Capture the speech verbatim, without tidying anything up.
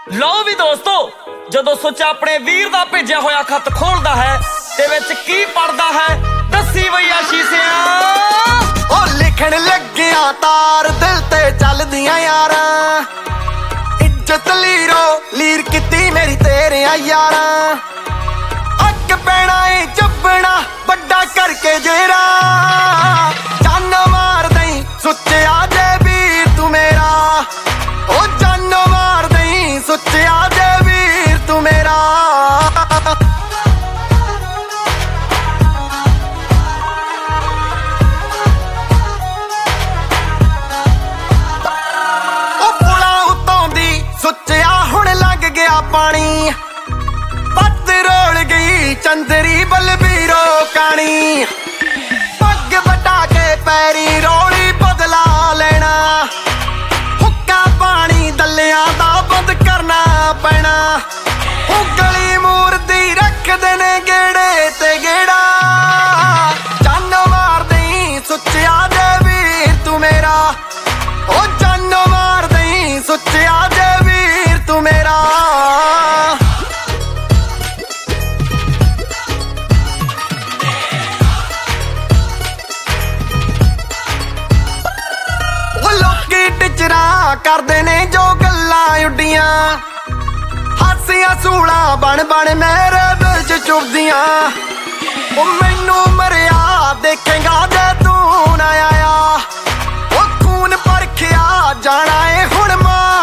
ਲਓ ਵੀ ਦੋਸਤੋ, ਜਦੋਂ ਸੋਚਾ ਆਪਣੇ ਵੀਰ ਦਾ ਭੇਜਿਆ ਹੋਇਆ ਖੱਤ ਖੋਲਦਾ ਹੈ ਤੇ ਵਿੱਚ ਕੀ ਪੜਦਾ ਹੈ, ਦੱਸੀ ਬਈ ਆਸ਼ੀਸ਼ਿਆ। ਉਹ ਲਿਖਣ ਲੱਗਿਆ ਤਾਰ ਦਿਲ ਤੇ ਚੱਲਦੀਆਂ ਯਾਰਾਂ, ਇੱਜ਼ਤ ਲੀਰੋ ਲੀਰ ਕੀਤੀ ਮੇਰੀ ਤੇਰਿਆਂ ਯਾਰਾਂ। ਅੱਗ ਪੈਣਾ ਏ ਚੱਬਣਾ ਵੱਡਾ ਕਰਕੇ ਜੇਰਾ, ਜਾਨ ਮਾਰ ਦਈ ਸੁੱਚਿਆ ਜੇ ਵੀਰ ਤੂੰ ਮੇਰਾ। ਉਹ ਜਾਨ ਮਾਰ ਦਈ ਸੁੱਚਿਆ ਜੇ ਵੀਰ ਤੂੰ ਮੇਰਾ। ਉਹ ਪੁਲਾਂ ਉੱਤੋਂ ਦੀ ਸੁੱਚਿਆ ਹੁਣ ਲੱਗ ਗਿਆ ਪਾਣੀ, ਪੱਤ ਰੋਲ ਗਈ ਚੰਦਰੀ ਬਲਬੀਰੋ ਕਾਣੀ। ਪੱਗ ਵਟਾ ਕੇ ਪੈਰੀ ਰੋਲੀ ਬਦਲਾ ਲੈਣਾ, ਹੁੱਕਾ ਪਾਣੀ ਦੱਲਿਆਂ ਦਾ ਬੰਦ ਕਰਨਾ ਪੈਣਾ। ਉਹ ਗਲੀ ਮੂਰਦੀ ਰੱਖਦੇ ਨੇ ਗੇੜੇ ਤੇ ਗੇੜਾ, ਜਾਨ ਮਾਰ ਦਈ ਸੁੱਚਿਆ ਜੇ ਵੀਰ ਤੂੰ ਮੇਰਾ। ਉਹ ਜਾਨ ਮਾਰ ਦਈ ਸੁੱਚਿਆ ਜੇ ਵੀਰ ਤੂੰ ਮੇਰਾ। ਟਿਚਰਾਂ ਕਰਦੇ ਨੇ ਜੋ ਗੱਲਾਂ ਉੱਡੀਆਂ, ਹਾਸੀਆਂ ਸੂਲਾਂ ਬਣ ਬਣ ਮੇਰੇ ਦਿਲ ਚ ਚੁਭਦੀਆਂ। ਉਹ ਮੈਨੂੰ ਮਰਿਆ ਦੇਖੇਗਾ ਜੇ ਤੂੰ ਨਾ ਆਇਆ, ਉਹ ਖੂਨ ਪਰਖਿਆ ਜਾਣਾ ਏ ਹੁਣ ਮਾਂ